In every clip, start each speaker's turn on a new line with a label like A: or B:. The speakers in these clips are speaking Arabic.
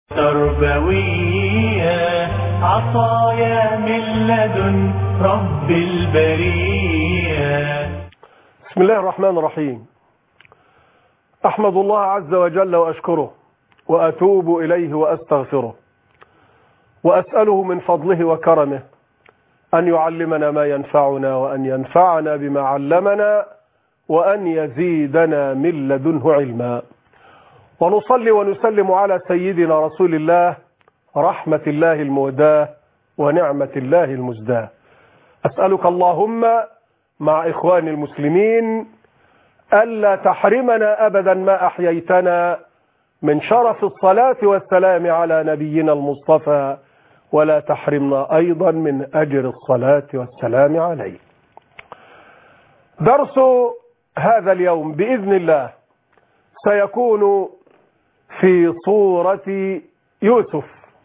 A: تربوية عطايا من لدن رب البرية.
B: بسم الله الرحمن الرحيم. أحمد الله عز وجل وأشكره وأتوب إليه وأستغفره وأسأله من فضله وكرمه أن يعلمنا ما ينفعنا وأن ينفعنا بما علمنا وأن يزيدنا من لدنه علما. ونصلي ونسلم على سيدنا رسول الله رحمة الله المهداة ونعمة الله المزداة. أسألك اللهم مع إخواني المسلمين ألا تحرمنا أبدا ما أحييتنا من شرف الصلاة والسلام على نبينا المصطفى، ولا تحرمنا أيضا من أجر الصلاة والسلام عليه. درس هذا اليوم بإذن الله سيكون في صورة يوسف،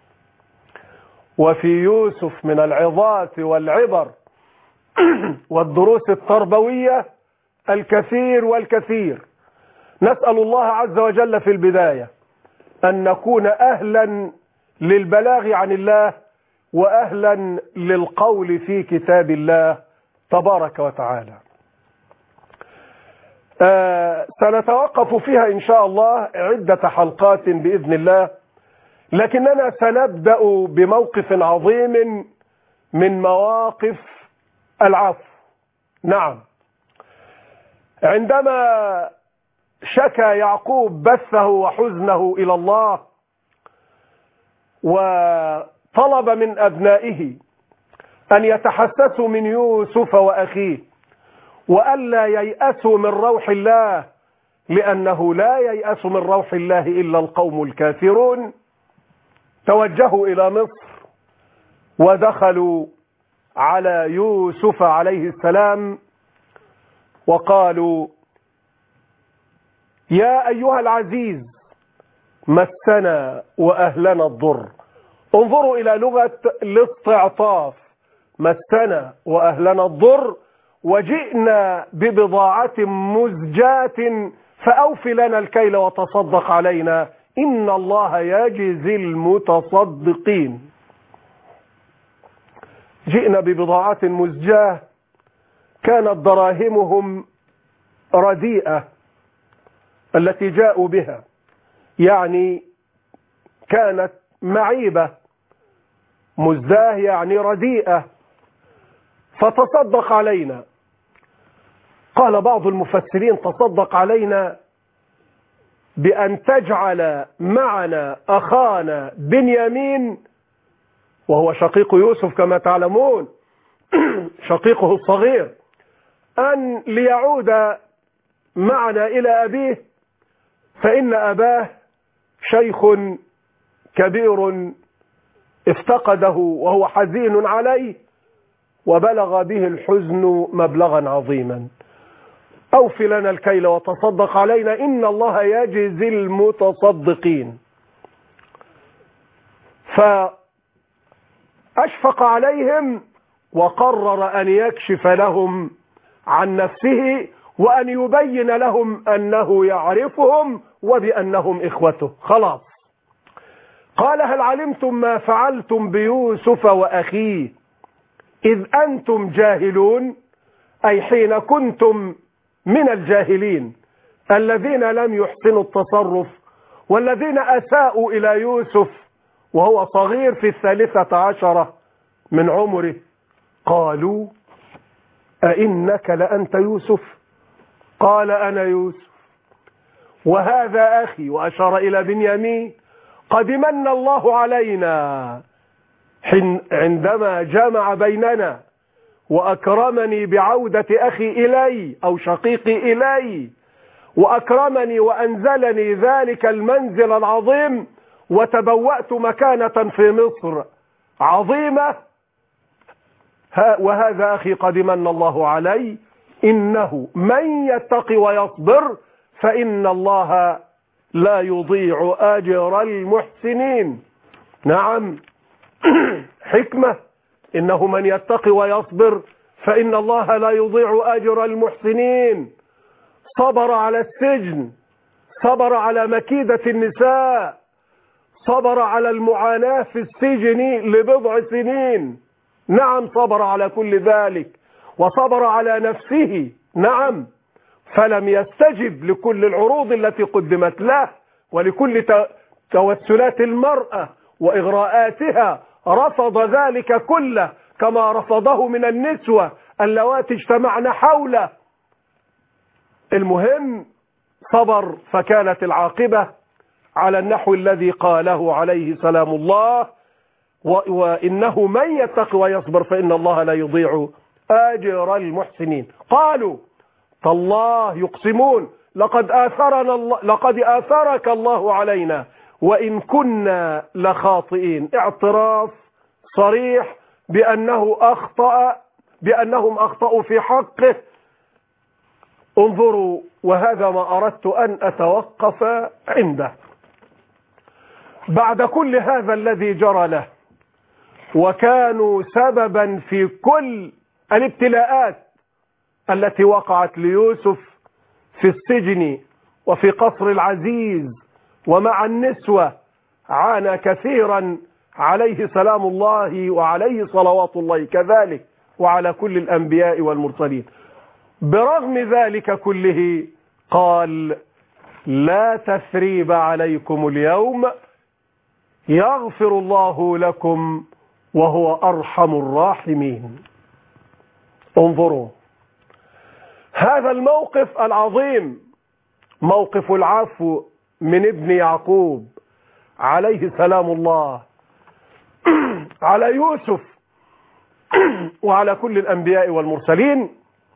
B: وفي يوسف من العظات والعبر والدروس التربوية الكثير والكثير. نسأل الله عز وجل في البداية أن نكون أهلا للبلاغ عن الله وأهلا للقول في كتاب الله تبارك وتعالى. سنتوقف فيها إن شاء الله عدة حلقات بإذن الله، لكننا سنبدأ بموقف عظيم من مواقف العفو. نعم، عندما شكى يعقوب بثه وحزنه إلى الله وطلب من أبنائه أن يتحسسوا من يوسف وأخيه وألا ييأسوا من روح الله، لأنه لا ييأس من روح الله إلا القوم الكافرون، توجهوا إلى مصر ودخلوا على يوسف عليه السلام وقالوا: يا أيها العزيز مسنا وأهلنا الضر. انظروا إلى لغة الاستعطاف، مسنا وأهلنا الضر وجئنا ببضاعة مزجاة فأوف لنا الكيل وتصدق علينا إن الله يجزي المتصدقين. جئنا ببضاعة مزجاة، كانت دراهمهم رديئة التي جاءوا بها، يعني كانت معيبة، مزداه يعني رديئة، فتصدق علينا. قال بعض المفسرين: تصدق علينا بأن تجعل معنا أخانا بنيامين، وهو شقيق يوسف كما تعلمون، شقيقه الصغير، أن ليعود معنا إلى أبيه، فإن أباه شيخ كبير افتقده وهو حزين عليه، وبلغ به الحزن مبلغا عظيما. أوف لنا الكيل وتصدق علينا إن الله يجزي المتصدقين. فأشفق عليهم وقرر أن يكشف لهم عن نفسه وأن يبين لهم أنه يعرفهم وبأنهم إخوته. خلاص. قال: هل علمتم ما فعلتم بيوسف وأخيه إذ أنتم جاهلون؟ أي حين كنتم من الجاهلين الذين لم يحسنوا التصرف والذين أساءوا إلى يوسف وهو صغير في 13 من عمره. قالوا: أئنك لأنت يوسف؟ قال: أنا يوسف وهذا أخي، وأشار إلى بنيامين، قد من الله علينا عندما جمع بيننا وأكرمني بعودة أخي إلي أو شقيقي إلي، وأكرمني وأنزلني ذلك المنزل العظيم، وتبوأت مكانة في مصر عظيمة، وهذا أخي قد من الله علي، إنه من يتقي ويصبر فإن الله لا يضيع أجر المحسنين. نعم، حكمة، إنه من يتقي ويصبر فإن الله لا يضيع أجر المحسنين. صبر على السجن، صبر على مكيدة النساء، صبر على المعاناة في السجن لبضع سنين، نعم صبر على كل ذلك، وصبر على نفسه، نعم، فلم يستجب لكل العروض التي قدمت له ولكل توسلات المرأة وإغراءاتها، رفض ذلك كله كما رفضه من النسوة اللواتي اجتمعن حوله. المهم صبر، فكانت العاقبة على النحو الذي قاله عليه سلام الله: وإنه من يتق ويصبر فإن الله لا يضيع أجر المحسنين. قالوا تالله يقسمون لقد آثرك الله علينا وإن كنا لخاطئين. اعتراف صريح بأنهم أخطأوا في حقه. انظروا، وهذا ما أردت أن أتوقف عنده. بعد كل هذا الذي جرى له، وكانوا سببا في كل الابتلاءات التي وقعت ليوسف في السجن وفي قصر العزيز ومع النسوة، عانى كثيرا عليه سلام الله وعليه صلوات الله كذلك، وعلى كل الأنبياء والمرسلين. برغم ذلك كله قال: لا تثريب عليكم اليوم يغفر الله لكم وهو أرحم الراحمين. انظروا هذا الموقف العظيم، موقف العفو من ابن يعقوب عليه سلام الله على يوسف وعلى كل الأنبياء والمرسلين،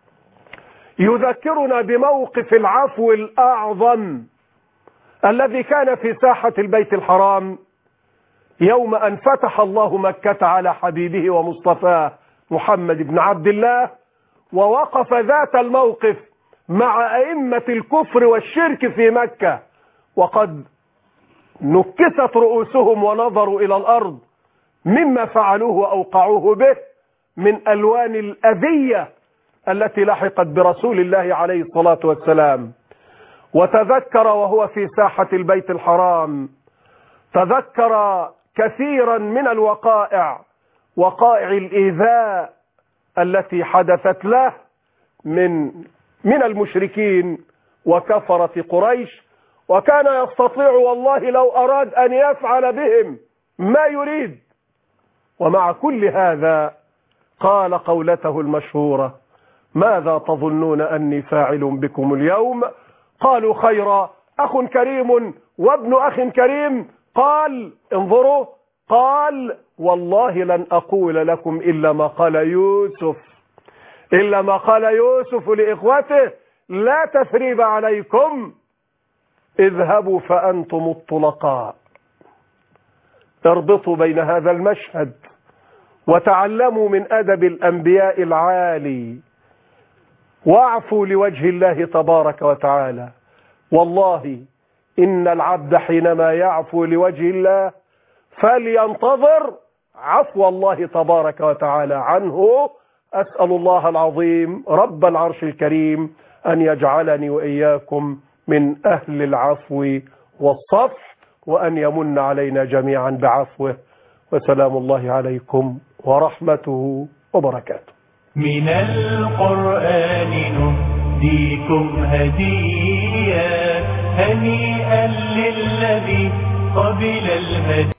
B: يذكرنا بموقف العفو الأعظم الذي كان في ساحة البيت الحرام يوم أن فتح الله مكة على حبيبه ومصطفاه محمد بن عبد الله، ووقف ذات الموقف مع أئمة الكفر والشرك في مكة، وقد نكست رؤوسهم ونظروا إلى الأرض مما فعلوه وأوقعوه به من ألوان الأذية التي لحقت برسول الله عليه الصلاة والسلام. وتذكر وهو في ساحة البيت الحرام، تذكر كثيرا من الوقائع، وقائع الإيذاء التي حدثت له من المشركين وكفرة قريش، وكان يستطيع والله لو أراد أن يفعل بهم ما يريد. ومع كل هذا قال قولته المشهورة: ماذا تظنون أني فاعل بكم اليوم؟ قالوا خيرا، أخ كريم وابن أخ كريم. قال انظروا، قال: والله لن أقول لكم إلا ما قال يوسف لإخوته: لا تثريب عليكم، اذهبوا فأنتم الطلقاء. اربطوا بين هذا المشهد وتعلموا من أدب الأنبياء العالي، واعفوا لوجه الله تبارك وتعالى. والله إن العبد حينما يعفو لوجه الله فلينتظر عفو الله تبارك وتعالى عنه. أسأل الله العظيم رب العرش الكريم أن يجعلني وإياكم من أهل العفو والصفح، وأن يمن علينا جميعا بعفوه. وسلام الله عليكم ورحمته وبركاته.
A: من القرآن نهديكم هدية هنيئا للذي قبل المدينة.